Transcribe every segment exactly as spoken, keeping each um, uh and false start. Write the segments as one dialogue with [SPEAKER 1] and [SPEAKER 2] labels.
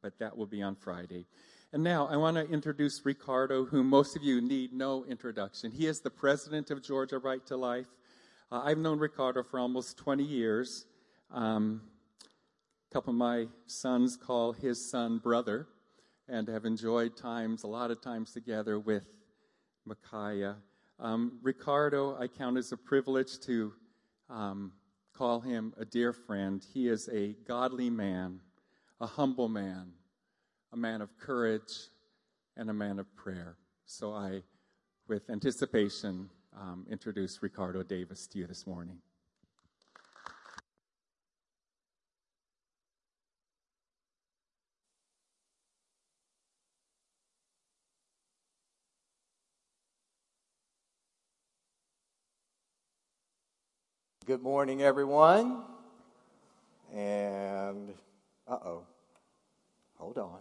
[SPEAKER 1] but that will be on Friday. And now I want to introduce Ricardo, whom most of you need no introduction. He is the president of Georgia Right to Life. Uh, I've known Ricardo for almost twenty years. Um, a couple of my sons call his son brother, and have enjoyed times, a lot of times together with Micaiah. Um, Ricardo, I count as a privilege to um, call him a dear friend. He is a godly man, a humble man, a man of courage, and a man of prayer. So I, with anticipation, um, introduce Ricardo Davis to you this morning.
[SPEAKER 2] Good morning, everyone. And, uh-oh, hold on.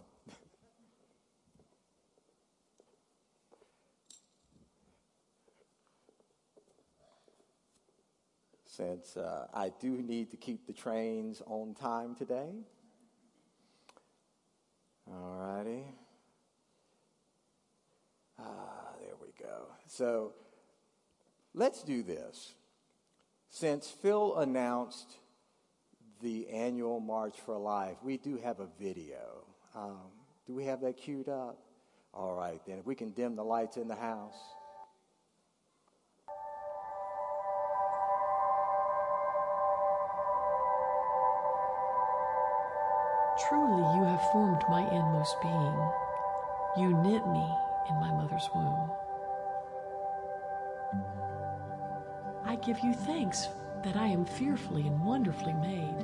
[SPEAKER 2] Since uh, I do need to keep the trains on time today. All righty. Ah, there we go. So let's do this. Since Phil announced the annual March for Life, we do have a video. Um, do we have that queued up? All right, then. If we can dim the lights in the house.
[SPEAKER 3] Truly you have formed my inmost being. You knit me in my mother's womb. I give you thanks that I am fearfully and wonderfully made.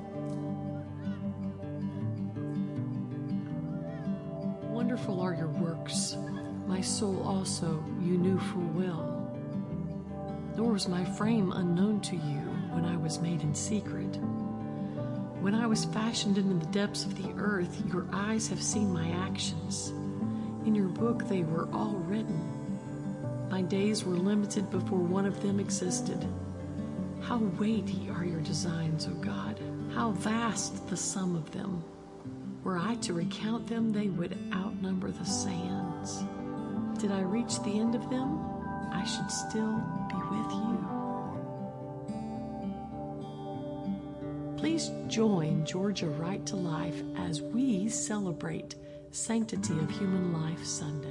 [SPEAKER 3] Wonderful are your works. My soul also you knew full well. Nor was my frame unknown to you when I was made in secret. When I was fashioned in the depths of the earth, your eyes have seen my actions. In your book they were all written. My days were limited before one of them existed. How weighty are your designs, O God. How vast the sum of them. Were I to recount them, they would outnumber the sands. Did I reach the end of them, I should still be with you. Please join Georgia Right to Life as we celebrate Sanctity of Human Life Sunday.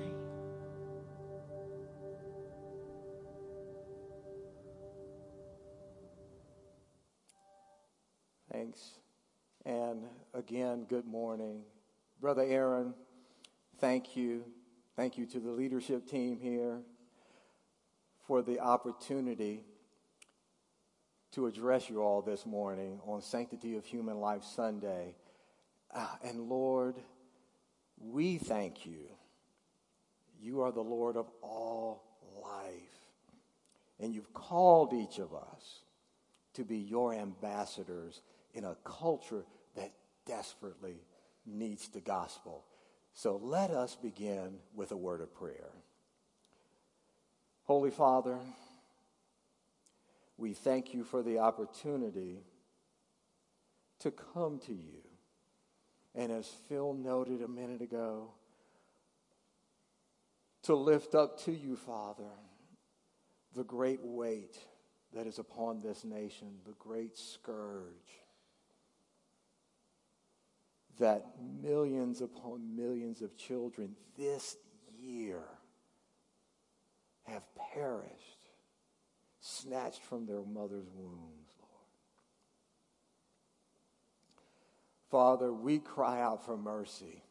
[SPEAKER 2] Thanks. And again, good morning. Brother Aaron, thank you. Thank you to the leadership team here for the opportunity to address you all this morning on Sanctity of Human Life Sunday. Uh, and Lord, we thank you. You are the Lord of all life. And you've called each of us to be your ambassadors in a culture that desperately needs the gospel. So let us begin with a word of prayer. Holy Father, we thank you for the opportunity to come to you. And as Phil noted a minute ago, to lift up to you, Father, the great weight that is upon this nation, the great scourge that millions upon millions of children this year have perished, snatched from their mother's wombs, Lord. Father, we cry out for mercy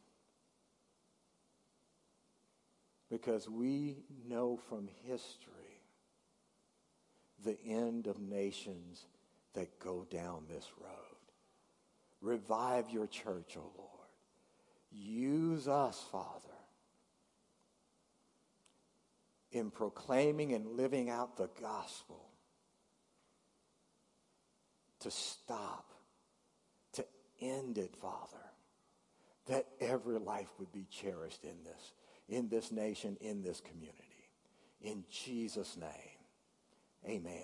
[SPEAKER 2] because we know from history the end of nations that go down this road. Revive your church, O Lord. Use us, Father, in proclaiming and living out the gospel to stop, to end it, Father, that every life would be cherished in this, in this nation, in this community. In Jesus' name, amen.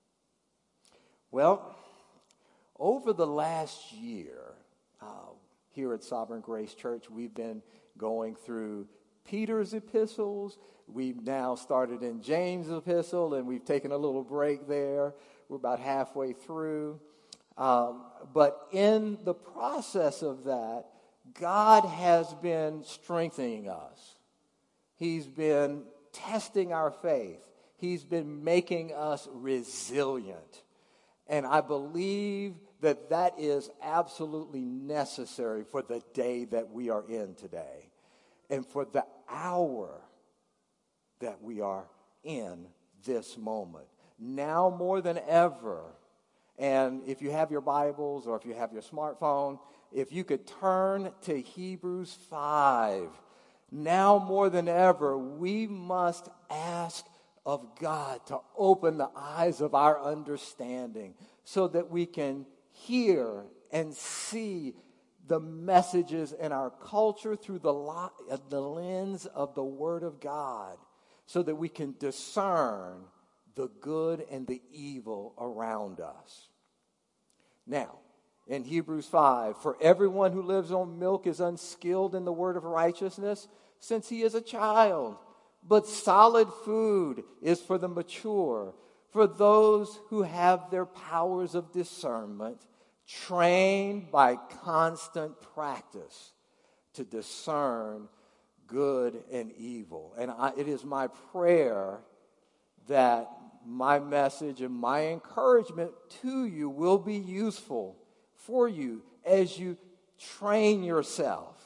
[SPEAKER 2] Well, over the last year, uh, here at Sovereign Grace Church. We've been going through Peter's epistles. We've now started in James' epistle, and we've taken a little break there. We're about halfway through. Um, but in the process of that, God has been strengthening us. He's been testing our faith. He's been making us resilient. And I believe that that is absolutely necessary for the day that we are in today and for the hour that we are in this moment. Now more than ever, and if you have your Bibles or if you have your smartphone, if you could turn to Hebrews five. Now more than ever, we must ask of God to open the eyes of our understanding so that we can hear and see the messages in our culture through the, lo- the lens of the Word of God, so that we can discern the good and the evil around us. Now, in Hebrews five, for everyone who lives on milk is unskilled in the word of righteousness, since he is a child. But solid food is for the mature, for those who have their powers of discernment trained by constant practice to discern good and evil. And I, it is my prayer that my message and my encouragement to you will be useful for you as you train yourself,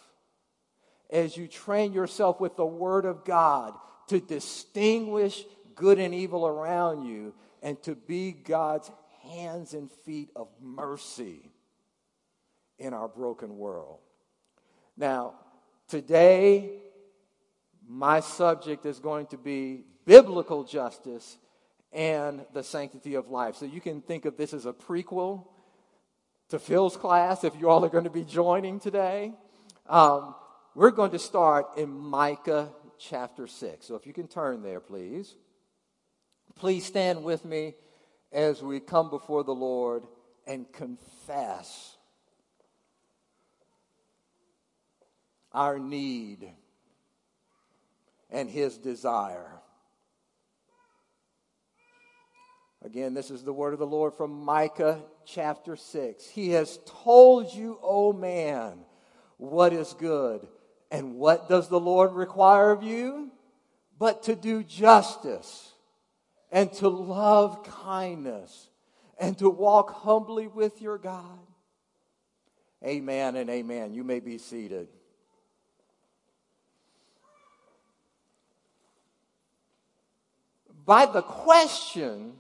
[SPEAKER 2] as you train yourself with the Word of God to distinguish good and evil around you and to be God's hands and feet of mercy in our broken world. Now, today, my subject is going to be biblical justice and the sanctity of life. So you can think of this as a prequel to Phil's class if you all are going to be joining today. Um, we're going to start in Micah chapter six. So if you can turn there, please. Please stand with me as we come before the Lord and confess our need and His desire. Again, this is the word of the Lord from Micah chapter six. He has told you, O man, what is good. And what does the Lord require of you? But to do justice and to love kindness and to walk humbly with your God. Amen and amen. You may be seated. By the question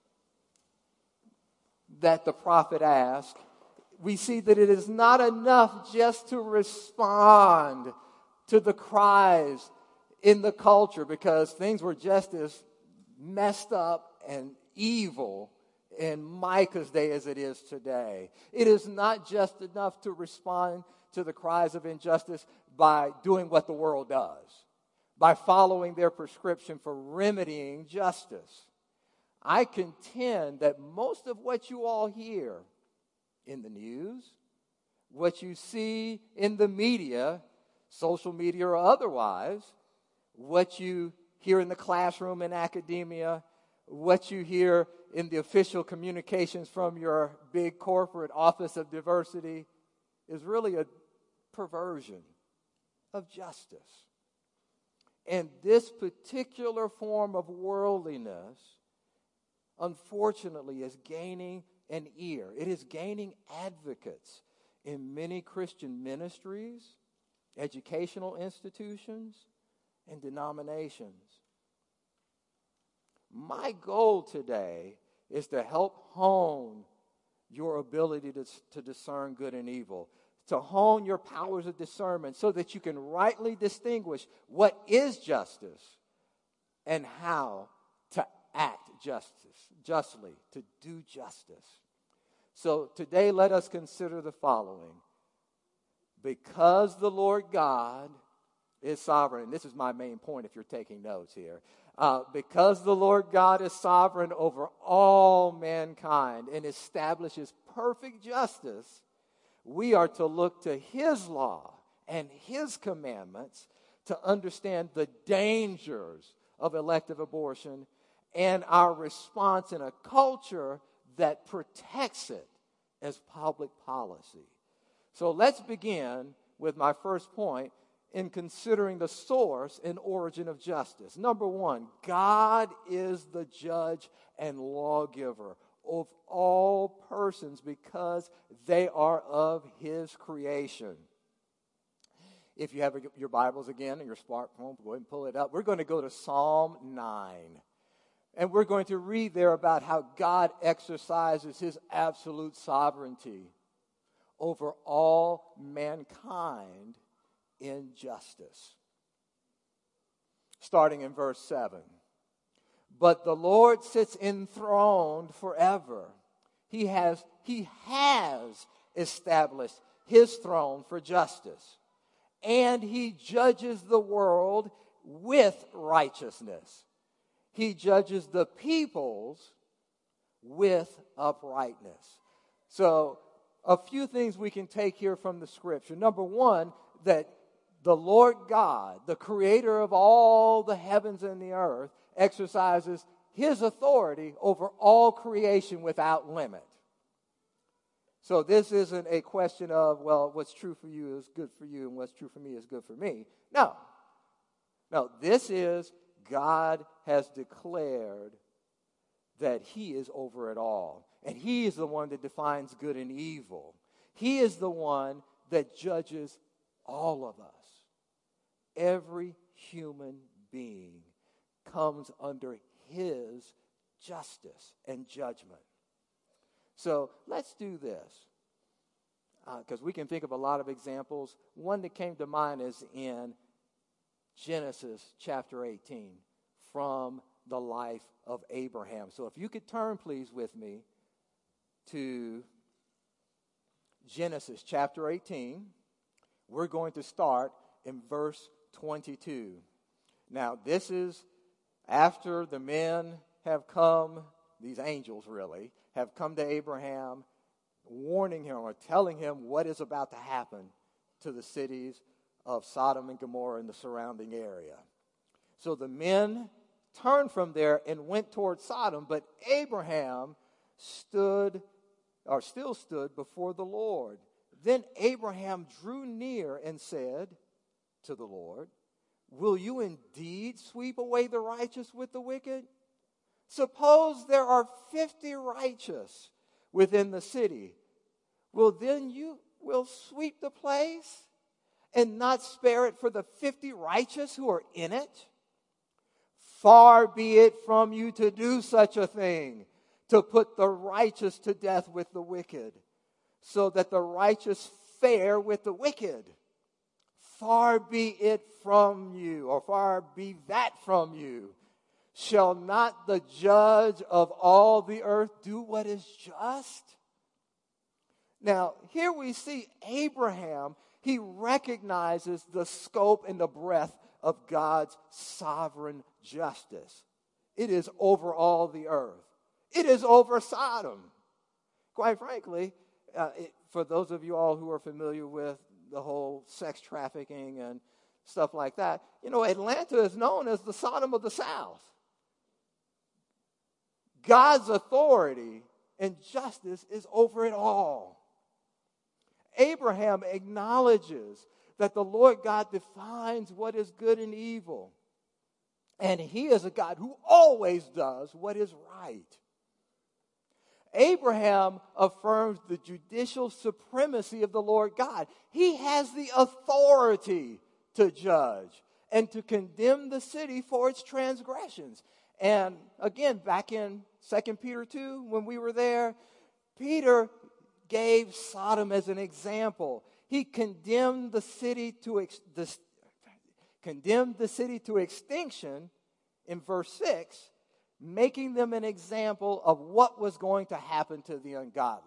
[SPEAKER 2] that the prophet asked, we see that it is not enough just to respond to the cries in the culture, because things were just as messed up and evil in Micah's day as it is today. It is not just enough to respond to the cries of injustice by doing what the world does, by following their prescription for remedying justice. I contend that most of what you all hear in the news, what you see in the media, social media or otherwise, what you hear in the classroom in academia, what you hear in the official communications from your big corporate office of diversity is really a perversion of justice. And this particular form of worldliness, unfortunately, is gaining an ear. It is gaining advocates in many Christian ministries, educational institutions, and denominations. My goal today is to help hone your ability to, to discern good and evil, to hone your powers of discernment so that you can rightly distinguish what is justice and how to act justice, justly, to do justice. So today let us consider the following. Because the Lord God is sovereign, and this is my main point if you're taking notes here. Uh, because the Lord God is sovereign over all mankind and establishes perfect justice, We are to look to his law and his commandments to understand the dangers of elective abortion and our response in a culture that protects it as public policy. So let's begin with my first point in considering the source and origin of justice. Number one, God is the judge and lawgiver of all persons because they are of his creation. If you have your Bibles again and your smartphone, go ahead and pull it up. We're going to go to Psalm nine. And we're going to read there about how God exercises his absolute sovereignty over all mankind in justice. Starting in verse seven. But the Lord sits enthroned forever. He has, he has established his throne for justice. And he judges the world with righteousness. He judges the peoples with uprightness. So, a few things we can take here from the scripture. Number one, that the Lord God, the creator of all the heavens and the earth, exercises his authority over all creation without limit. So this isn't a question of, well, what's true for you is good for you and what's true for me is good for me. No. No, this is God has declared that he is over it all. And he is the one that defines good and evil. He is the one that judges all of us. Every human being comes under his justice and judgment. So let's do this, because uh, we can think of a lot of examples. One that came to mind is in Genesis chapter eighteen, from the life of Abraham. So if you could turn, please, with me to Genesis chapter eighteen. We're going to start in verse twenty-two. Now, this is after the men have come, these angels really, have come to Abraham, warning him or telling him what is about to happen to the cities of Sodom and Gomorrah and the surrounding area. So the men turned from there and went toward Sodom, but Abraham stood, or still stood, before the Lord. Then Abraham drew near and said to the Lord, "Will you indeed sweep away the righteous with the wicked? Suppose there are fifty righteous within the city. Will then you will sweep the place and not spare it for the fifty righteous who are in it? Far be it from you to do such a thing, to put the righteous to death with the wicked, so that the righteous fare with the wicked. Far be it from you, or far be that from you. Shall not the judge of all the earth do what is just?" Now, here we see Abraham, he recognizes the scope and the breadth of God's sovereign justice. It is over all the earth. It is over Sodom. Quite frankly, uh, it, for those of you all who are familiar with the whole sex trafficking and stuff like that, you know, Atlanta is known as the Sodom of the South. God's authority and justice is over it all. Abraham acknowledges that the Lord God defines what is good and evil. And he is a God who always does what is right. Abraham affirms the judicial supremacy of the Lord God. He has the authority to judge and to condemn the city for its transgressions. And again, back in Second Peter two, when we were there, Peter gave Sodom as an example. He condemned the city to ex- the, condemned the city to extinction in verse six, making them an example of what was going to happen to the ungodly.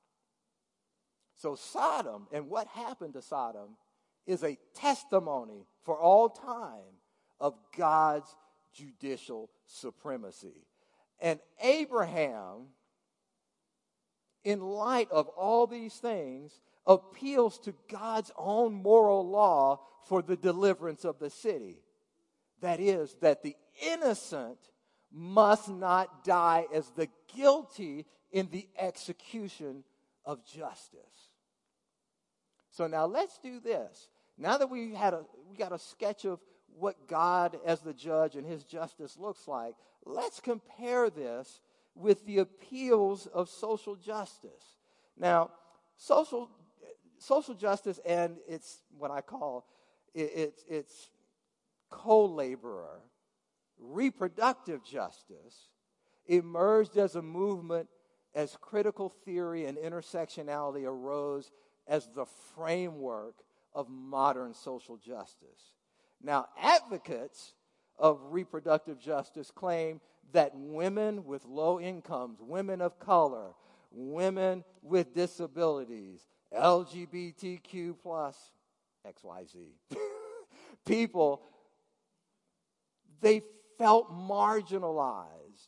[SPEAKER 2] So Sodom and what happened to Sodom is a testimony for all time of God's judicial supremacy. And Abraham, in light of all these things, appeals to God's own moral law for the deliverance of the city. That is, that the innocent must not die as the guilty in the execution of justice. So now let's do this. Now that we had a we got a sketch of what God as the judge and his justice looks like, let's compare this with the appeals of social justice. Now, social social justice and it's what I call it, it's it's co-laborer, reproductive justice, emerged as a movement as critical theory and intersectionality arose as the framework of modern social justice. Now, advocates of reproductive justice claim that women with low incomes, women of color, women with disabilities, L G B T Q plus, X Y Z, people, they felt marginalized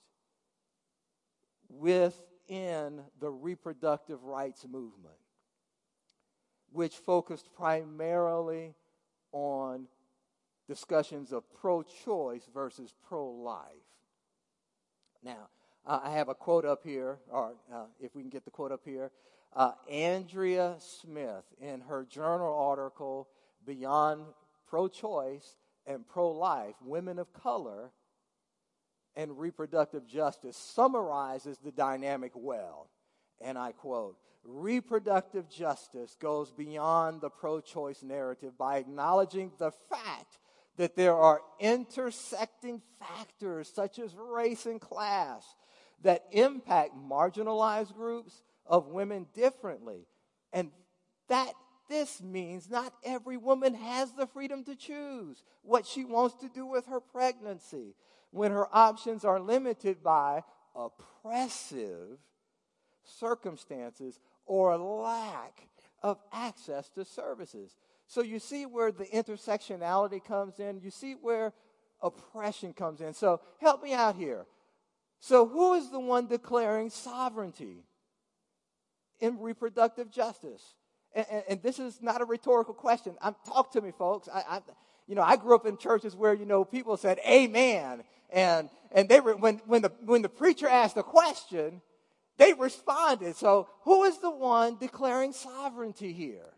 [SPEAKER 2] within the reproductive rights movement, which focused primarily on discussions of pro-choice versus pro-life. Now, uh, I have a quote up here, or uh, if we can get the quote up here. Uh, Andrea Smith, in her journal article, Beyond Pro-Choice and Pro-Life, Women of Color and Reproductive Justice, summarizes the dynamic well. And I quote, "Reproductive justice goes beyond the pro-choice narrative by acknowledging the fact that there are intersecting factors such as race and class that impact marginalized groups of women differently. And that this means not every woman has the freedom to choose what she wants to do with her pregnancy when her options are limited by oppressive circumstances or lack of access to services." So you see where the intersectionality comes in. You see where oppression comes in. So help me out here. So who is the one declaring sovereignty in reproductive justice? And, and, and this is not a rhetorical question. I'm, talk to me, folks. I, I, you know, I grew up in churches where, you know, people said amen. And and they were when, when the when the preacher asked a question, they responded. So who is the one declaring sovereignty here?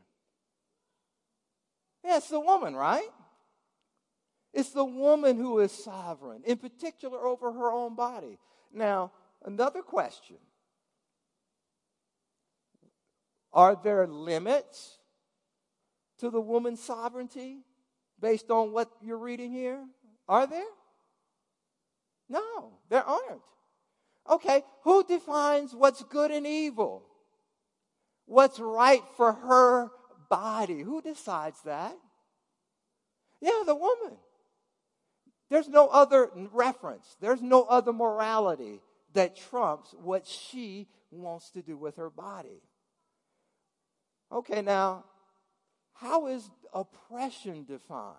[SPEAKER 2] Yeah, it's the woman, right? It's the woman who is sovereign, in particular over her own body. Now, another question. Are there limits to the woman's sovereignty based on what you're reading here? Are there? No, there aren't. Okay, who defines what's good and evil? What's right for her body? Who decides that? Yeah, the woman. There's no other reference. There's no other morality that trumps what she wants to do with her body. Okay, now, how is oppression defined?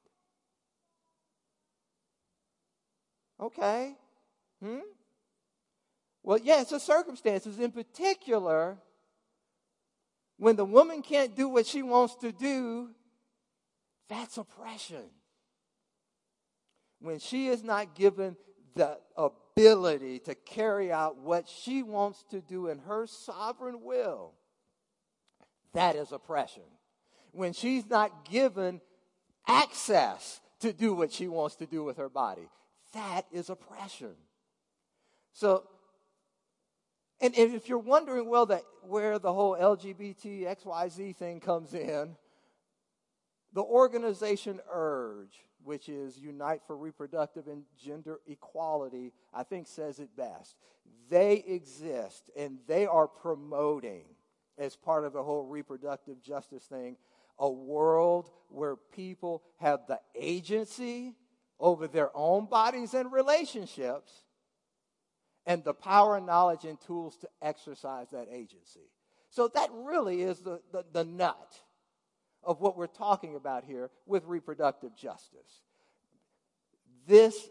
[SPEAKER 2] Okay. Hmm? Well, yeah, it's the circumstances. In particular, when the woman can't do what she wants to do, that's oppression. When she is not given the ability to carry out what she wants to do in her sovereign will, that is oppression. When she's not given access to do what she wants to do with her body, that is oppression. So, and if you're wondering, well, that where the whole L G B T X Y Z thing comes in, the organization URGE, which is Unite for Reproductive and Gender Equality, I think says it best. They exist and they are promoting, as part of the whole reproductive justice thing, a world where people have the agency over their own bodies and relationships and the power, knowledge, and tools to exercise that agency. So that really is the, the, the nut of what we're talking about here with reproductive justice. This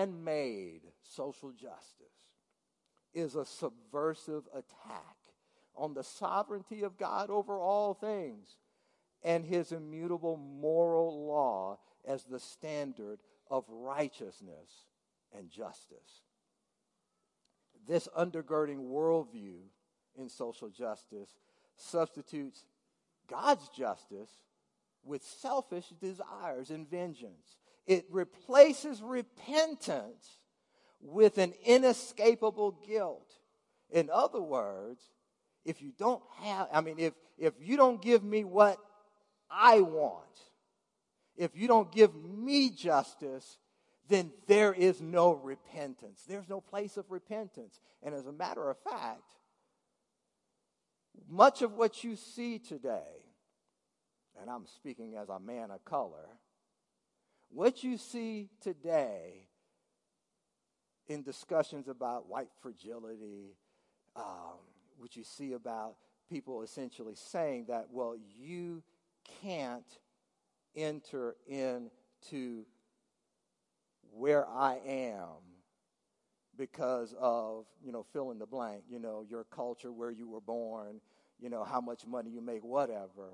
[SPEAKER 2] man-made social justice is a subversive attack on the sovereignty of God over all things and his immutable moral law as the standard of righteousness and justice. This undergirding worldview in social justice substitutes God's justice with selfish desires and vengeance. It replaces repentance with an inescapable guilt. In other words, if you don't have, I mean, if, if you don't give me what I want, if you don't give me justice, then there is no repentance. There's no place of repentance. And as a matter of fact, much of what you see today, and I'm speaking as a man of color, what you see today in discussions about white fragility, um, what you see about people essentially saying that, well, you can't enter into where I am because of, you know, fill in the blank, you know, your culture, where you were born, you know, how much money you make, whatever.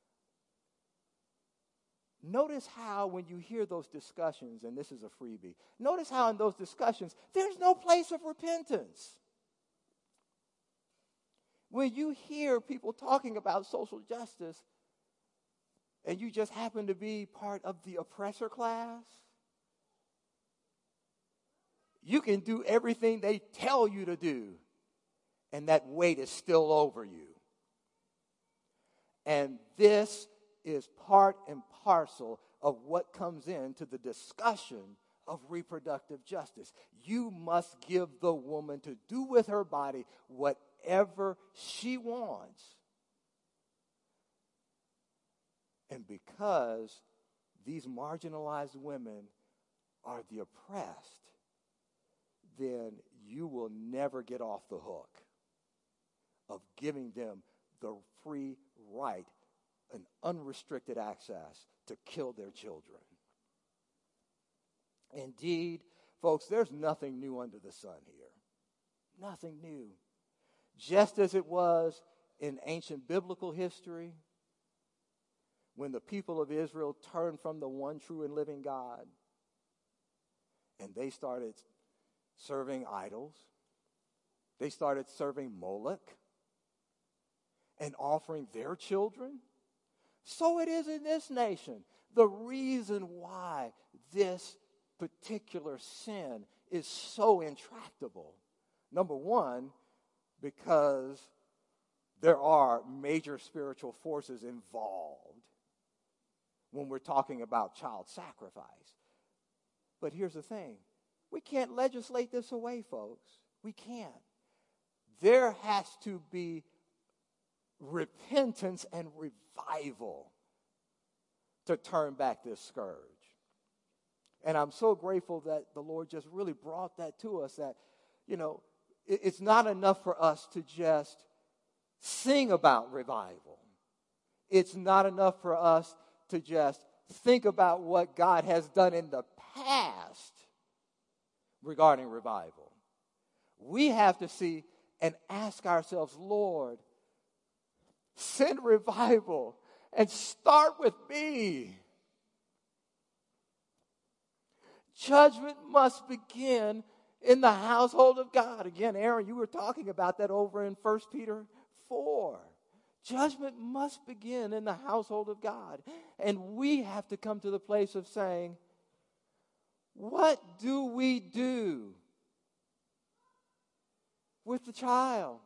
[SPEAKER 2] Notice how when you hear those discussions, and this is a freebie, notice how in those discussions, there's no place of repentance. When you hear people talking about social justice, and you just happen to be part of the oppressor class, you can do everything they tell you to do, and that weight is still over you. And this is part and parcel of what comes into the discussion of reproductive justice. You must give the woman to do with her body whatever she wants. And because these marginalized women are the oppressed, then you will never get off the hook of giving them the free right and unrestricted access to kill their children. Indeed, folks, there's nothing new under the sun here. Nothing new. Just as it was in ancient biblical history, when the people of Israel turned from the one true and living God, and they started serving idols, they started serving Moloch and offering their children. So it is in this nation. The reason why this particular sin is so intractable, number one, because there are major spiritual forces involved when we're talking about child sacrifice. But here's the thing. We can't legislate this away, folks. We can't. There has to be repentance and revival to turn back this scourge. And I'm so grateful that the Lord just really brought that to us, that, you know, it, it's not enough for us to just sing about revival. It's not enough for us to just think about what God has done in the past regarding revival. We have to see and ask ourselves, Lord, send revival and start with me. Judgment must begin in the household of God. Again, Aaron, you were talking about that over in First Peter four. Judgment must begin in the household of God. And we have to come to the place of saying, what do we do with the child?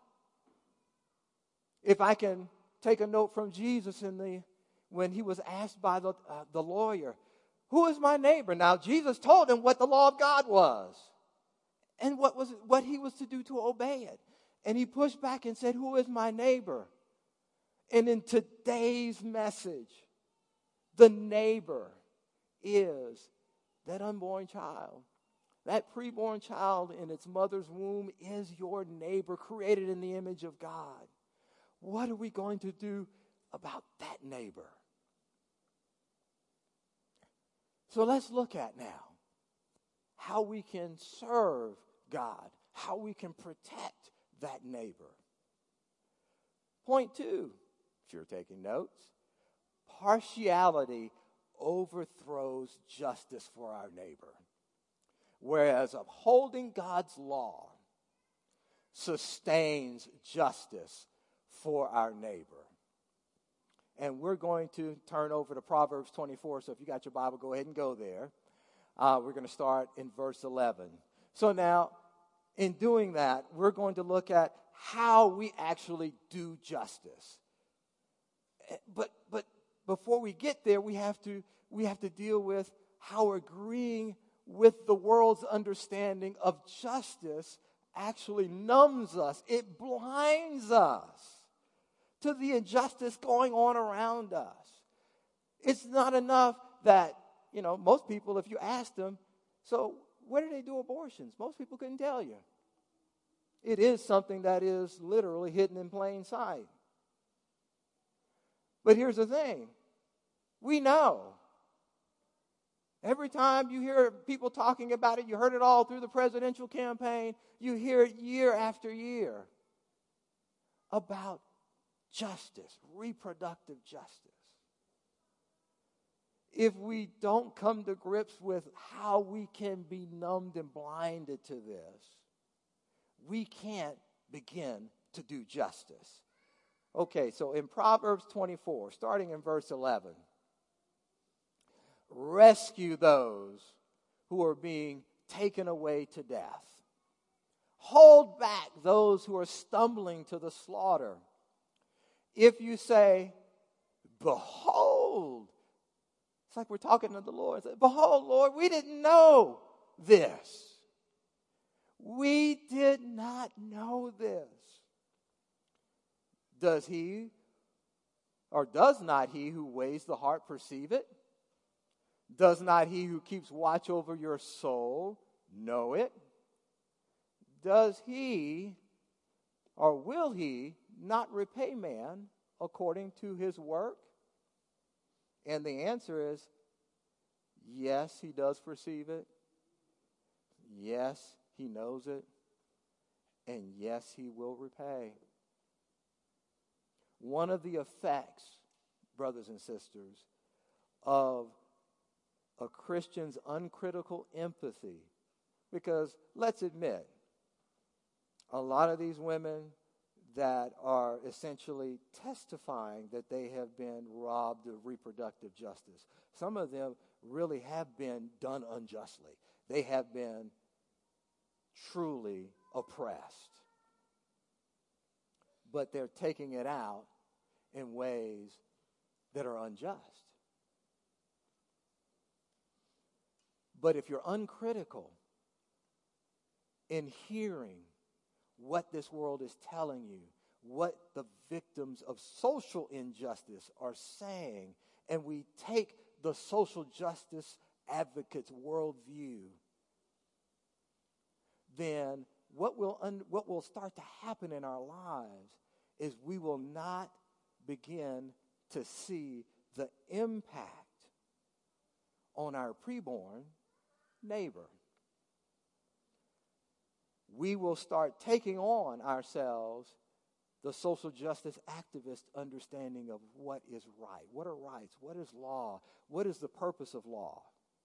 [SPEAKER 2] If I can take a note from Jesus in the when he was asked by the, uh, the lawyer, who is my neighbor? Now, Jesus told him what the law of God was and what was what he was to do to obey it. And he pushed back and said, who is my neighbor? And in today's message, the neighbor is that unborn child. That preborn child in its mother's womb is your neighbor, created in the image of God. What are we going to do about that neighbor? So let's look at now how we can serve God, how we can protect that neighbor. Point two, if you're taking notes, partiality overthrows justice for our neighbor, whereas upholding God's law sustains justice for our neighbor. And we're going to turn over to Proverbs twenty-four, so if you got your Bible, go ahead and go there. Uh, we're going to start in verse eleven. So now, in doing that, we're going to look at how we actually do justice. But but before we get there, we have to we have to deal with how agreeing with the world's understanding of justice actually numbs us. It blinds us to the injustice going on around us. It's not enough that, you know, most people, if you ask them, so where do they do abortions? Most people couldn't tell you. It is something that is literally hidden in plain sight. But here's the thing. We know. Every time you hear people talking about it, you heard it all through the presidential campaign, you hear it year after year about justice, reproductive justice. If we don't come to grips with how we can be numbed and blinded to this, we can't begin to do justice. Okay, so in Proverbs twenty-four, starting in verse eleven, rescue those who are being taken away to death. Hold back those who are stumbling to the slaughter. If you say, behold, it's like we're talking to the Lord. Behold, Lord, we didn't know this. We did not know this. Does he or does not he who weighs the heart perceive it? Does not he who keeps watch over your soul know it? Does he or will he not repay man according to his work? And the answer is, yes, he does perceive it. Yes, he knows it. And yes, he will repay. One of the effects, brothers and sisters, of a Christian's uncritical empathy, because let's admit, a lot of these women that are essentially testifying that they have been robbed of reproductive justice, some of them really have been done unjustly. They have been truly oppressed. But they're taking it out in ways that are unjust. But if you're uncritical in hearing what this world is telling you, what the victims of social injustice are saying, and we take the social justice advocate's worldview, then what will un- what will start to happen in our lives is we will not begin to see the impact on our preborn neighbor. We will start taking on ourselves the social justice activist understanding of what is right, what are rights, what is law, what is the purpose of law.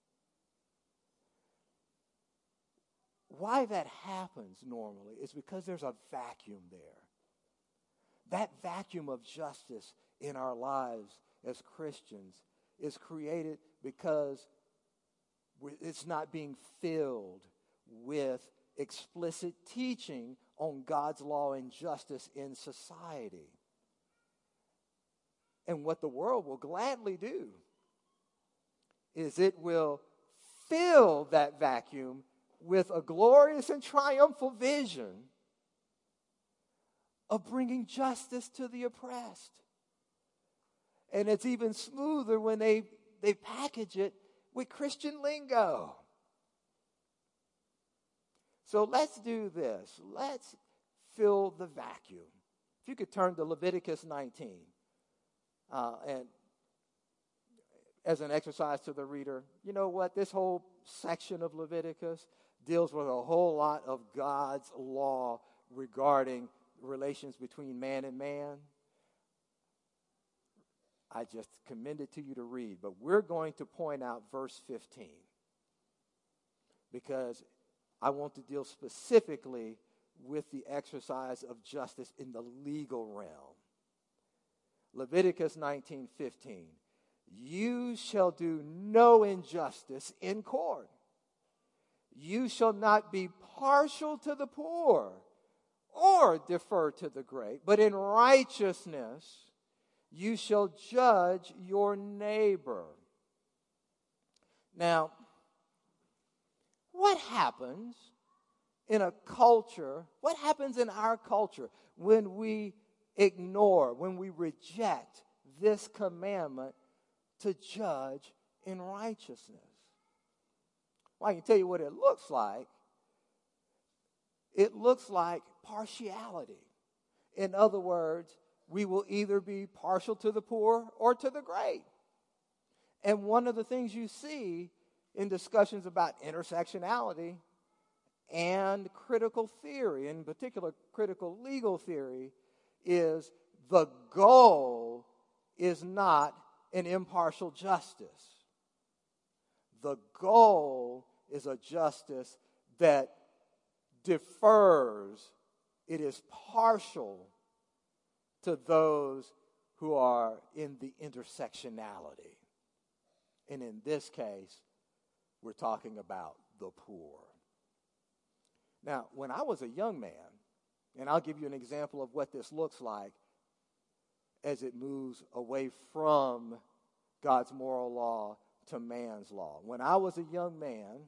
[SPEAKER 2] Why that happens normally is because there's a vacuum there. That vacuum of justice in our lives as Christians is created because it's not being filled with explicit teaching on God's law and justice in society. And what the world will gladly do is it will fill that vacuum with a glorious and triumphal vision of bringing justice to the oppressed. And it's even smoother when they, they package it with Christian lingo. So let's do this. Let's fill the vacuum. If you could turn to Leviticus nineteen. Uh, and as an exercise to the reader, you know what? This whole section of Leviticus deals with a whole lot of God's law regarding relations between man and man. I just commend it to you to read. But we're going to point out verse fifteen because I want to deal specifically with the exercise of justice in the legal realm. Leviticus nineteen fifteen. You shall do no injustice in court. You shall not be partial to the poor or defer to the great, but in righteousness you shall judge your neighbor. Now, what happens in a culture, what happens in our culture when we ignore, when we reject this commandment to judge in righteousness? Well, I can tell you what it looks like. It looks like partiality. In other words, we will either be partial to the poor or to the great. And one of the things you see in discussions about intersectionality and critical theory, in particular critical legal theory, is the goal is not an impartial justice. The goal is a justice that defers, it is partial to those who are in the intersectionality. And in this case, we're talking about the poor. Now, when I was a young man, and I'll give you an example of what this looks like as it moves away from God's moral law to man's law. When I was a young man,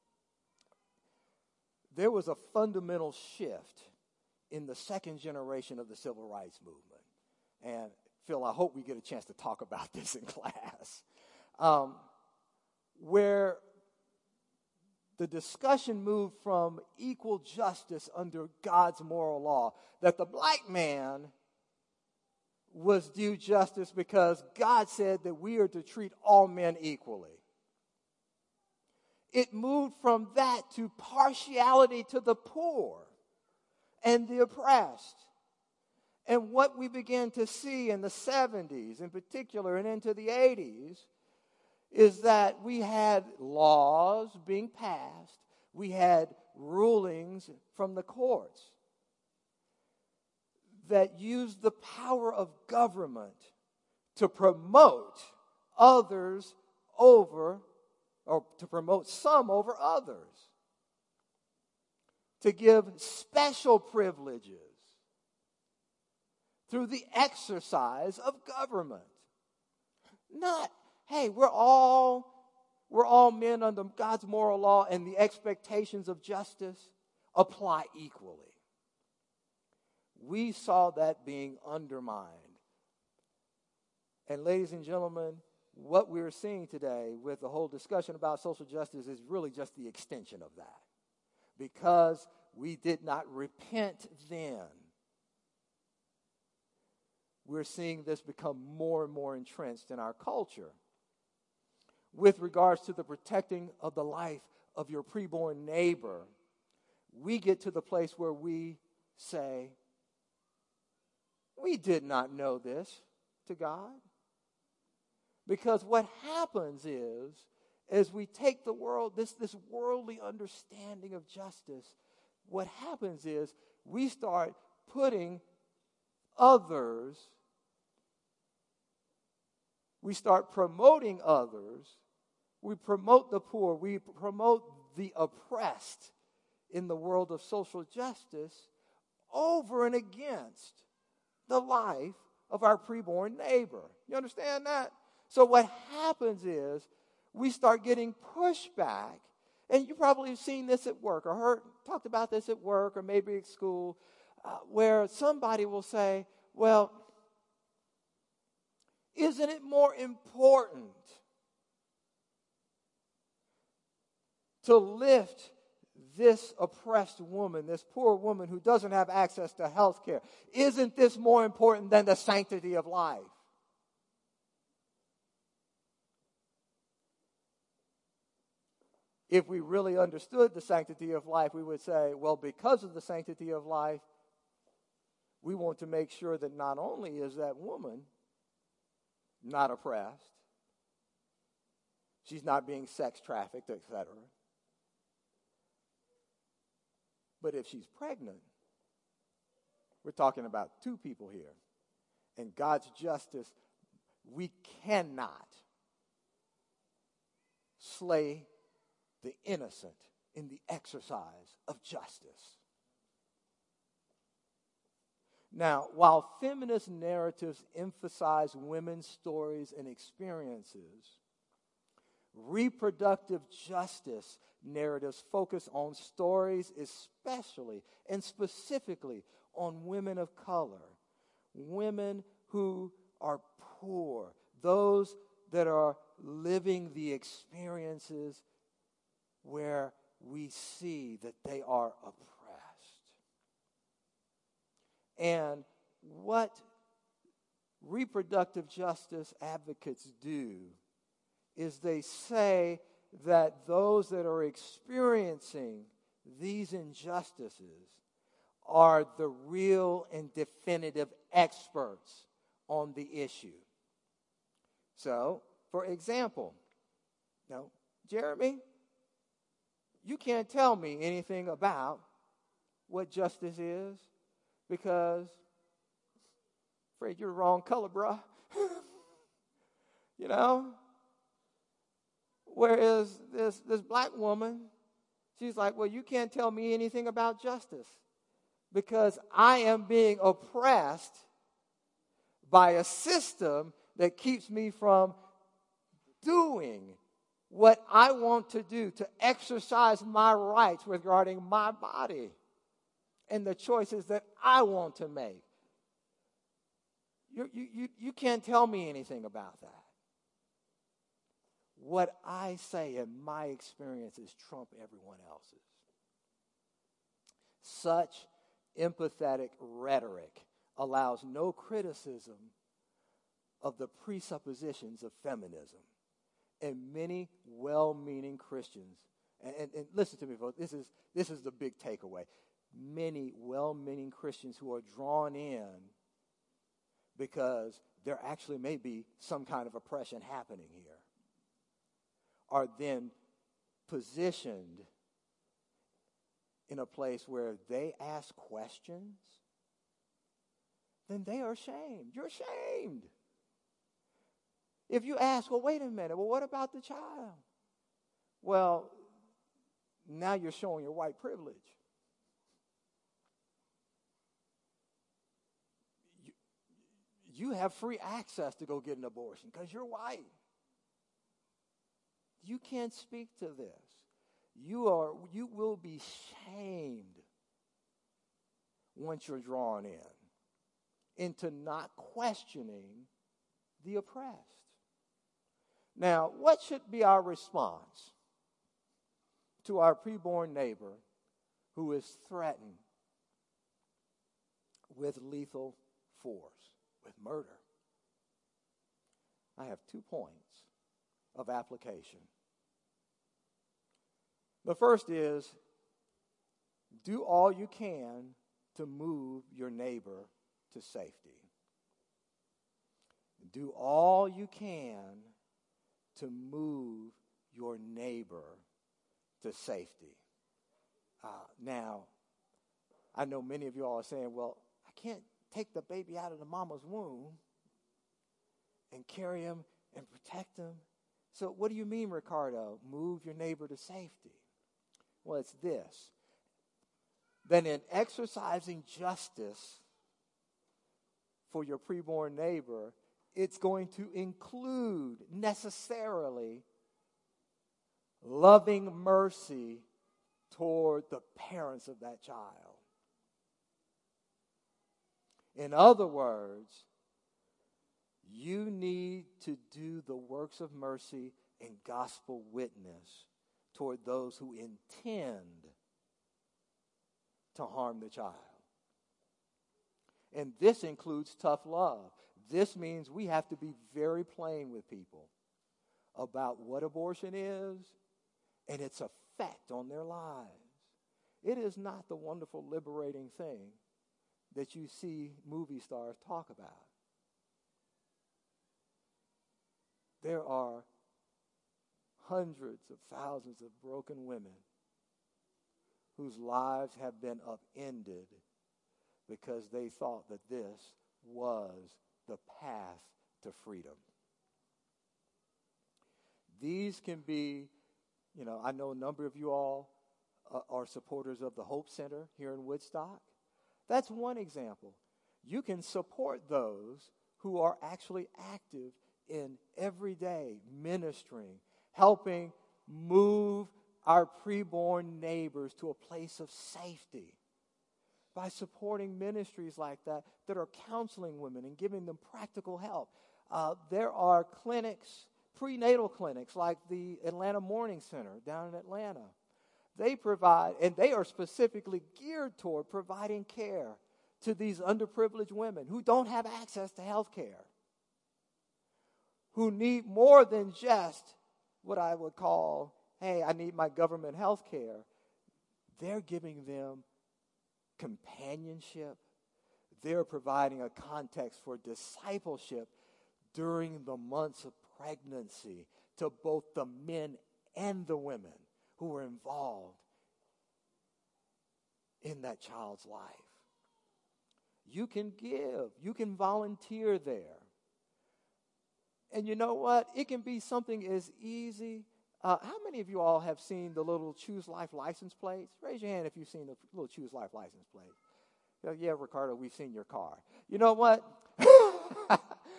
[SPEAKER 2] there was a fundamental shift in the second generation of the civil rights movement. And Phil, I hope we get a chance to talk about this in class. Um, where the discussion moved from equal justice under God's moral law, that the black man was due justice because God said that we are to treat all men equally. It moved from that to partiality to the poor and the oppressed. And what we began to see in the seventies in particular and into the eighties is that we had laws being passed. We had rulings from the courts that used the power of government to promote others over, or to promote some over others, to give special privileges through the exercise of government. Not, hey, we're all we're all men under God's moral law and the expectations of justice apply equally. We saw that being undermined. And ladies and gentlemen, what we're seeing today with the whole discussion about social justice is really just the extension of that. Because we did not repent then, we're seeing this become more and more entrenched in our culture. With regards to the protecting of the life of your preborn neighbor, we get to the place where we say, we did not know this to God. Because what happens is, as we take the world, this, this worldly understanding of justice, what happens is we start putting others, we start promoting others, we promote the poor, we promote the oppressed in the world of social justice over and against the life of our preborn neighbor. You understand that? So what happens is we start getting pushback, and you probably have seen this at work or heard talked about this at work or maybe at school, uh, where somebody will say, well, isn't it more important to lift this oppressed woman, this poor woman who doesn't have access to health care? Isn't this more important than the sanctity of life? If we really understood the sanctity of life, we would say, well, because of the sanctity of life, we want to make sure that not only is that woman not oppressed. She's not being sex trafficked, et cetera. But if she's pregnant, we're talking about two people here. And God's justice, we cannot slay the innocent in the exercise of justice. Now, while feminist narratives emphasize women's stories and experiences, reproductive justice narratives focus on stories, especially and specifically on women of color, women who are poor, those that are living the experiences where we see that they are oppressed. And what reproductive justice advocates do is they say that those that are experiencing these injustices are the real and definitive experts on the issue. So, for example, no, Jeremy, you can't tell me anything about what justice is because, afraid you're the wrong color, bruh. You know? Whereas this, this black woman, she's like, well, you can't tell me anything about justice because I am being oppressed by a system that keeps me from doing what I want to do to exercise my rights regarding my body and the choices that I want to make. You, you, you, you can't tell me anything about that. What I say in my experiences trump everyone else's. Such empathetic rhetoric allows no criticism of the presuppositions of feminism. And many well-meaning Christians, and, and, and listen to me, folks, this is, this is the big takeaway. Many well-meaning Christians who are drawn in because there actually may be some kind of oppression happening here are then positioned in a place where they ask questions, then they are shamed. You're shamed. If you ask, well, wait a minute, well, what about the child? Well, now you're showing your white privilege. You, you have free access to go get an abortion because you're white. You can't speak to this. You are, you will be shamed once you're drawn in into not questioning the oppressed. Now, what should be our response to our preborn neighbor who is threatened with lethal force, with murder? I have two points of application. The first is, do all you can to move your neighbor to safety. Do all you can to move your neighbor to safety. Uh, now, I know many of you all are saying, well, I can't take the baby out of the mama's womb and carry him and protect him. So what do you mean, Ricardo, move your neighbor to safety? Well, it's this. Then in exercising justice for your preborn neighbor, it's going to include necessarily loving mercy toward the parents of that child. In other words, you need to do the works of mercy and gospel witness toward those who intend to harm the child. And this includes tough love. This means we have to be very plain with people about what abortion is and its effect on their lives. It is not the wonderful, liberating thing that you see movie stars talk about. there are hundreds of thousands of broken women whose lives have been upended because they thought that this was the path to freedom. These can be, you know, I know a number of you all uh, are supporters of the Hope Center here in Woodstock. That's one example. You can support those who are actually active in everyday ministering, helping move our preborn neighbors to a place of safety by supporting ministries like that that are counseling women and giving them practical help. Uh, there are clinics, prenatal clinics like the Atlanta Morning Center down in Atlanta. They provide, and they are specifically geared toward providing care to these underprivileged women who don't have access to health care, who need more than just what I would call, hey, I need my government health care. They're giving them companionship. They're providing a context for discipleship during the months of pregnancy to both the men and the women who are involved in that child's life. You can give. You can volunteer there. And you know what? It can be something as easy. Uh, how many of you all have seen the little Choose Life license plates? Raise your hand if you've seen the little Choose Life license plate. You know, yeah, Ricardo, we've seen your car. You know what? uh,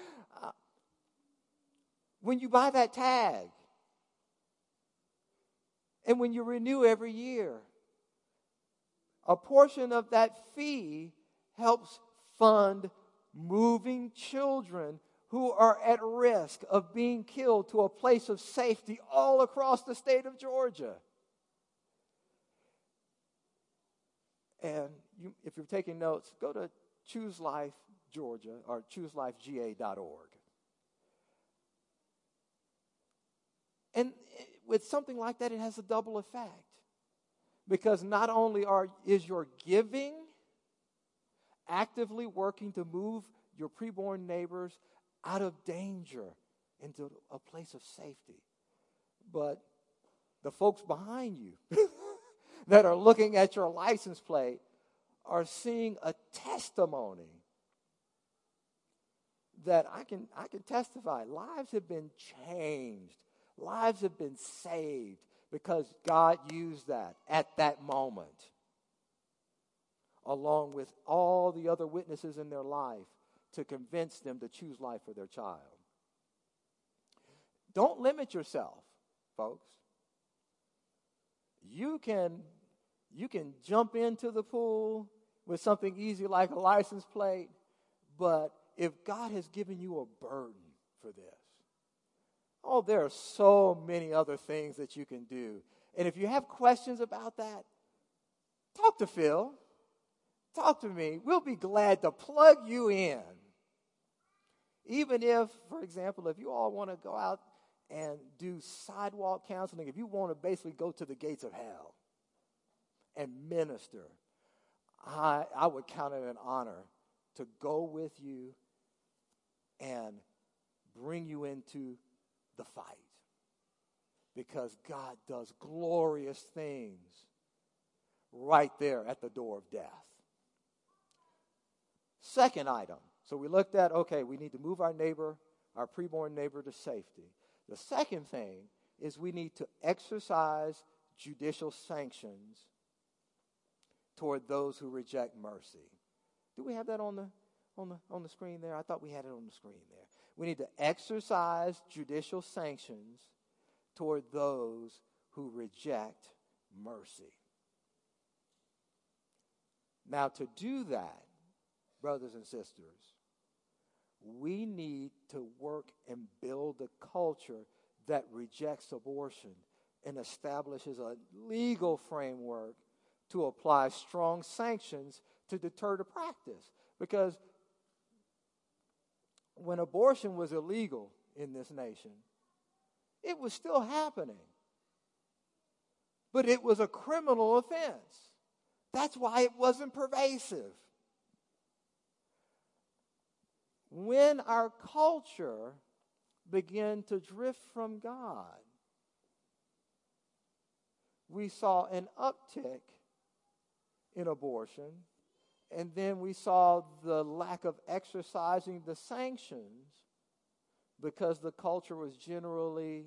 [SPEAKER 2] when you buy that tag, and when you renew every year, a portion of that fee helps fund moving children who are at risk of being killed to a place of safety all across the state of Georgia. And you, if you're taking notes, go to Choose Life Georgia or choose life g a dot org. And with something like that, it has a double effect. Because not only are is your giving actively working to move your preborn neighbors out of danger into a place of safety, but the folks behind you that are looking at your license plate are seeing a testimony that I can I can testify. Lives have been changed. Lives have been saved because God used that at that moment, along with all the other witnesses in their life, to convince them to choose life for their child. Don't limit yourself, folks. You can, you can jump into the pool with something easy like a license plate, but if God has given you a burden for this, oh, there are so many other things that you can do. And if you have questions about that, talk to Phil. Talk to me. We'll be glad to plug you in. Even if, for example, if you all want to go out and do sidewalk counseling, if you want to basically go to the gates of hell and minister, I, I would count it an honor to go with you and bring you into the fight. Because God does glorious things right there at the door of death. Second item. So we looked at, okay, we need to move our neighbor, our preborn neighbor, to safety. The second thing is we need to exercise judicial sanctions toward those who reject mercy. Do we have that on the on the on the screen there? I thought we had it on the screen there. We need to exercise judicial sanctions toward those who reject mercy. Now, to do that, brothers and sisters, we need to work and build a culture that rejects abortion and establishes a legal framework to apply strong sanctions to deter the practice. Because when abortion was illegal in this nation, it was still happening. But it was a criminal offense. That's why it wasn't pervasive. When our culture began to drift from God. We saw an uptick in abortion, and then we saw the lack of exercising the sanctions because the culture was generally,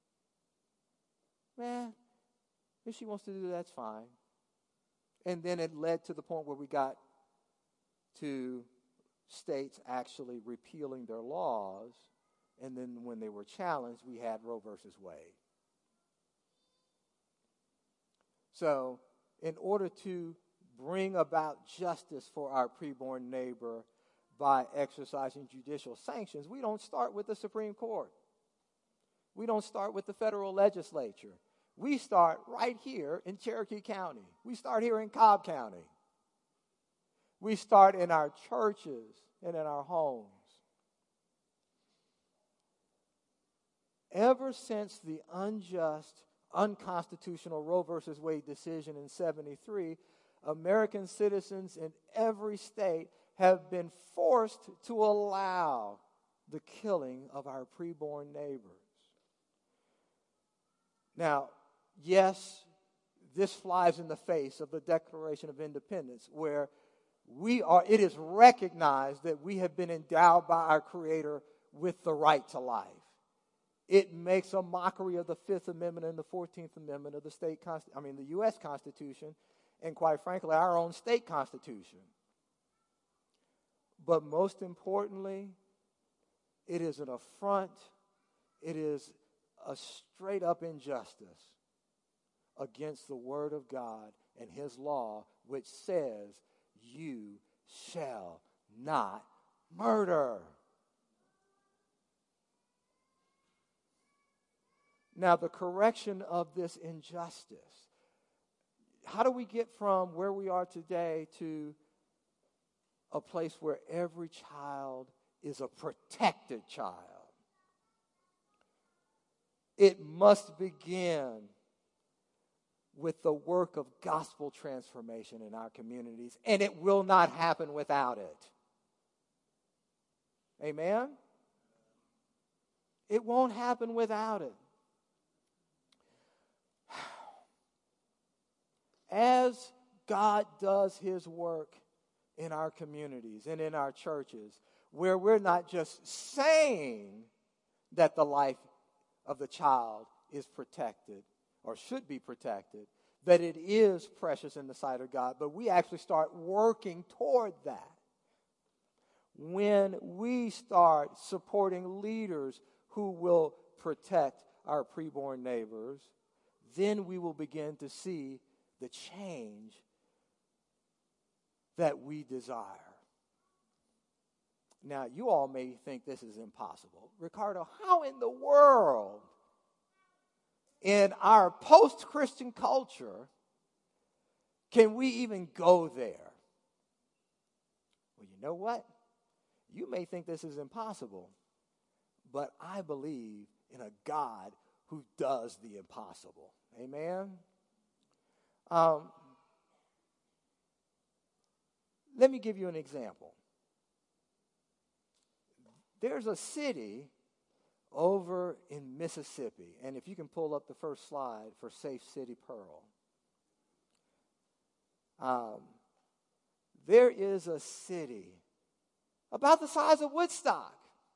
[SPEAKER 2] man, if she wants to do that, that's fine. And then it led to the point where we got to states actually repealing their laws, and then when they were challenged, we had Roe versus Wade. So, in order to bring about justice for our preborn neighbor by exercising judicial sanctions, we don't start with the Supreme Court. We don't start with the federal legislature. We start right here in Cherokee County. We start here in Cobb County. We start in our churches and in our homes. Ever since the unjust, unconstitutional Roe versus Wade decision in seventy-three, American citizens in every state have been forced to allow the killing of our preborn neighbors. Now, yes, this flies in the face of the Declaration of Independence, where we are, it is recognized that we have been endowed by our Creator with the right to life. It makes a mockery of the Fifth Amendment and the Fourteenth Amendment of the state const- I mean the U S Constitution, and quite frankly, our own state constitution. But most importantly, it is an affront. It is a straight-up injustice against the Word of God and His law, which says, you shall not murder. Now, the correction of this injustice. How do we get from where we are today to a place where every child is a protected child? It must begin with the work of gospel transformation in our communities, and it will not happen without it. Amen? It won't happen without it. As God does His work in our communities and in our churches, where we're not just saying that the life of the child is protected or should be protected, that it is precious in the sight of God, but we actually start working toward that. When we start supporting leaders who will protect our preborn neighbors, then we will begin to see the change that we desire. Now, you all may think this is impossible. Ricardo, how in the world, in our post-Christian culture, can we even go there? Well, you know what? You may think this is impossible, but I believe in a God who does the impossible. Amen? Um, let me give you an example. There's a city over in Mississippi, and if you can pull up the first slide for Safe City Pearl. Um, there is a city about the size of Woodstock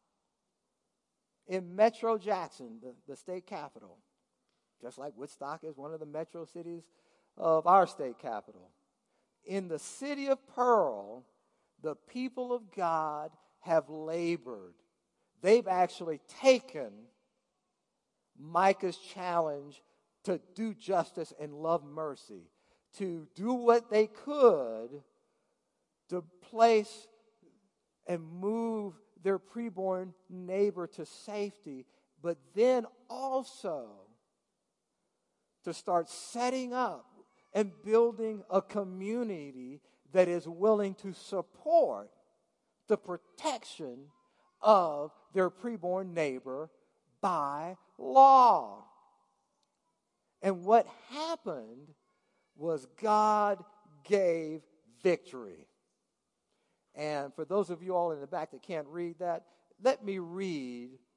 [SPEAKER 2] in Metro Jackson, the, the state capital, just like Woodstock is one of the metro cities of our state capital. In the city of Pearl, the people of God have labored. They've actually taken Micah's challenge to do justice and love mercy, to do what they could to place and move their preborn neighbor to safety, but then also to start setting up and building a community that is willing to support the protection of their preborn neighbor by law. And what happened was God gave victory. And for those of you all in the back that can't read that, let me read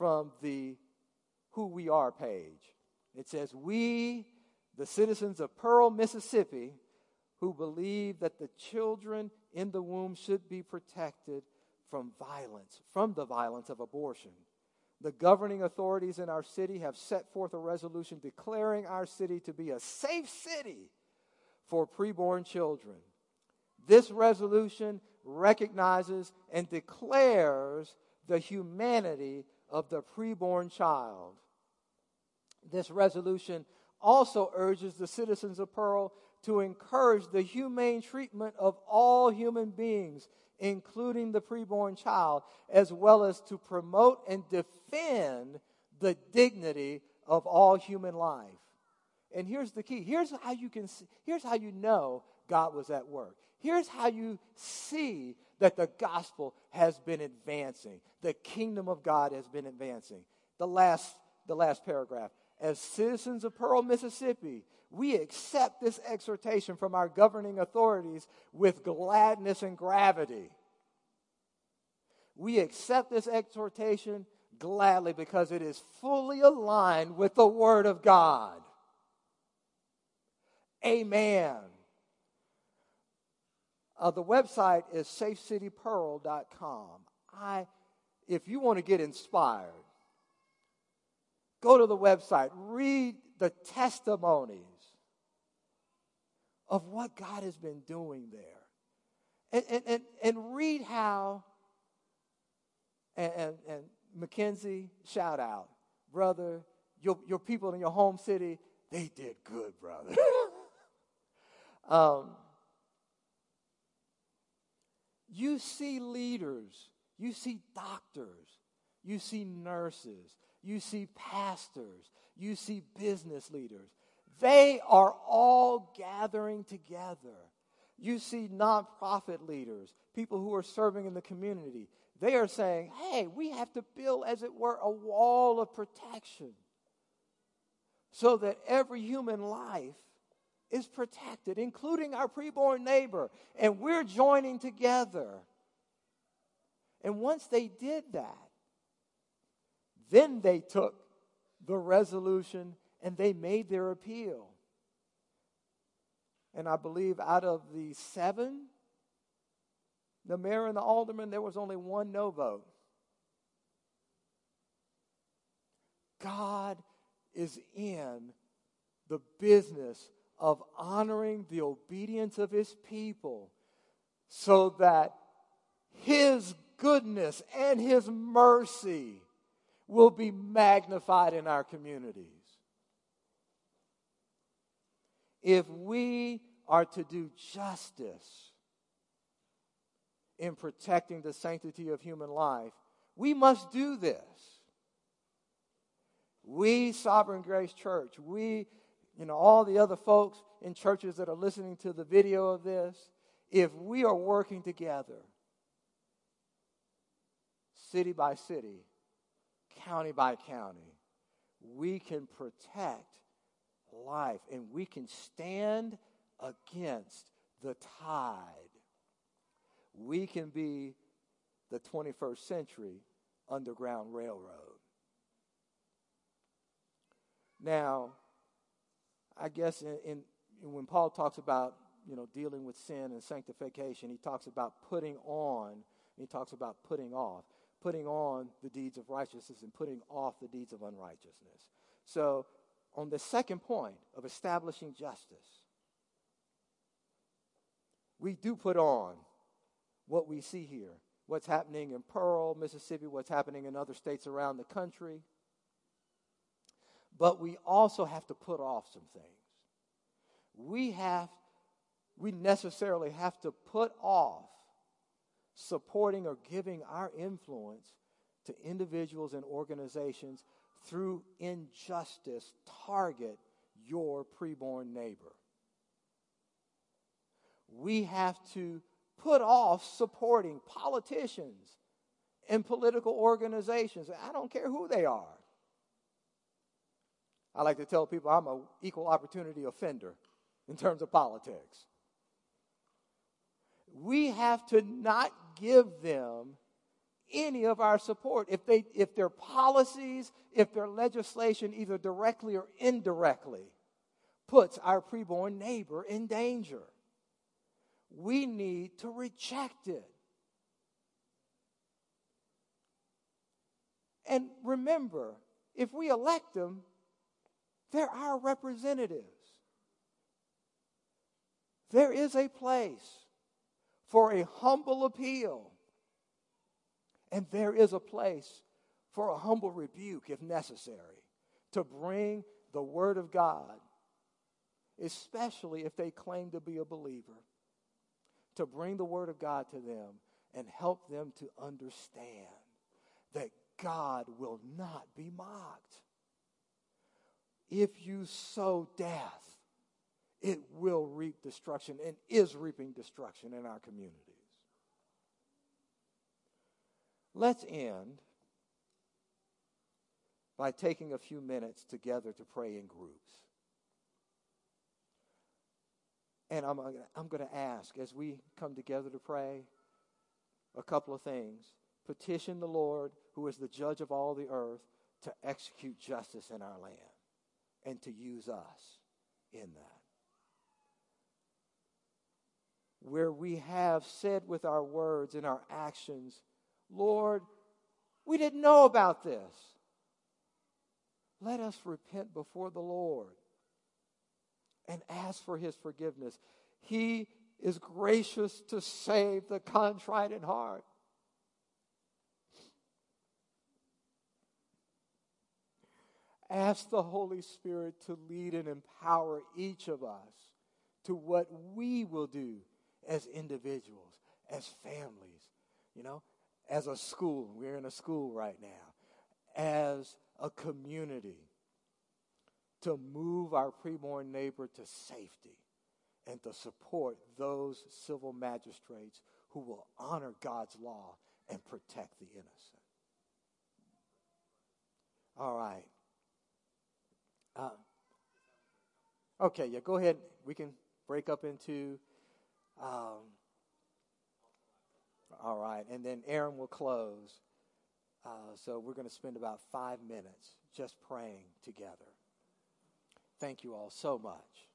[SPEAKER 2] from the Who We Are page. It says, "We, the citizens of Pearl, Mississippi, who believe that the children in the womb should be protected from violence, from the violence of abortion. The governing authorities in our city have set forth a resolution declaring our city to be a safe city for preborn children. This resolution recognizes and declares the humanity of the preborn child. This resolution also urges the citizens of Pearl to encourage the humane treatment of all human beings, including the preborn child, as well as to promote and defend the dignity of all human life." And here's the key. Here's how you can see, here's how you know God was at work. Here's how you see that the gospel has been advancing. The kingdom of God has been advancing. The last, the last paragraph. "As citizens of Pearl, Mississippi, we accept this exhortation from our governing authorities with gladness and gravity." We accept this exhortation gladly because it is fully aligned with the Word of God. Amen. Uh, the website is safe city pearl dot com. I, if you want to get inspired, go to the website, read the testimonies of what God has been doing there. And, and, and, and read how, and, and, and Mackenzie, shout out, brother, your, your people in your home city, they did good, brother. um, you see leaders, you see doctors, you see nurses, you see pastors, you see business leaders. They are all gathering together. You see nonprofit leaders, people who are serving in the community. They are saying, hey, we have to build, as it were, a wall of protection so that every human life is protected, including our preborn neighbor. And we're joining together. And once they did that, then they took the resolution and they made their appeal. And I believe out of the seven, the mayor and the alderman, there was only one no vote. God is in the business of honoring the obedience of his people so that his goodness and his mercy will be magnified in our communities. If we are to do justice in protecting the sanctity of human life, we must do this. We, Sovereign Grace Church, we, you know, all the other folks in churches that are listening to the video of this, if we are working together, city by city, county by county, we can protect life and we can stand against the tide. We can be the twenty-first century Underground Railroad. Now, I guess in, in, in when Paul talks about, you know, dealing with sin and sanctification, he talks about putting on, he talks about putting off. Putting on the deeds of righteousness and putting off the deeds of unrighteousness. So, on the second point of establishing justice, we do put on what we see here. What's happening in Pearl, Mississippi, what's happening in other states around the country. But we also have to put off some things. We have, we necessarily have to put off supporting or giving our influence to individuals and organizations through injustice target your preborn neighbor. We have to put off supporting politicians and political organizations. I don't care who they are. I like to tell people I'm an equal opportunity offender in terms of politics. We have to not give them any of our support. If they, if their policies, if their legislation, either directly or indirectly, puts our preborn neighbor in danger, we need to reject it. And remember, if we elect them, they're our representatives. There is a place for a humble appeal, and there is a place for a humble rebuke if necessary, to bring the word of God, especially if they claim to be a believer, to bring the word of God to them and help them to understand that God will not be mocked. If you sow death, it will reap destruction and is reaping destruction in our communities. Let's end by taking a few minutes together to pray in groups. And I'm, I'm going to ask, as we come together to pray, a couple of things. Petition the Lord, who is the judge of all the earth, to execute justice in our land and to use us in that. Where we have said with our words and our actions, Lord, we didn't know about this. Let us repent before the Lord and ask for his forgiveness. He is gracious to save the contrite in heart. Ask the Holy Spirit to lead and empower each of us to what we will do as individuals, as families, you know, as a school. We're in a school right now. As a community, to move our preborn neighbor to safety and to support those civil magistrates who will honor God's law and protect the innocent. All right. Uh, okay, yeah, go ahead. We can break up into, um, all right, and then Aaron will close. Uh, so we're going to spend about five minutes just praying together. Thank you all so much.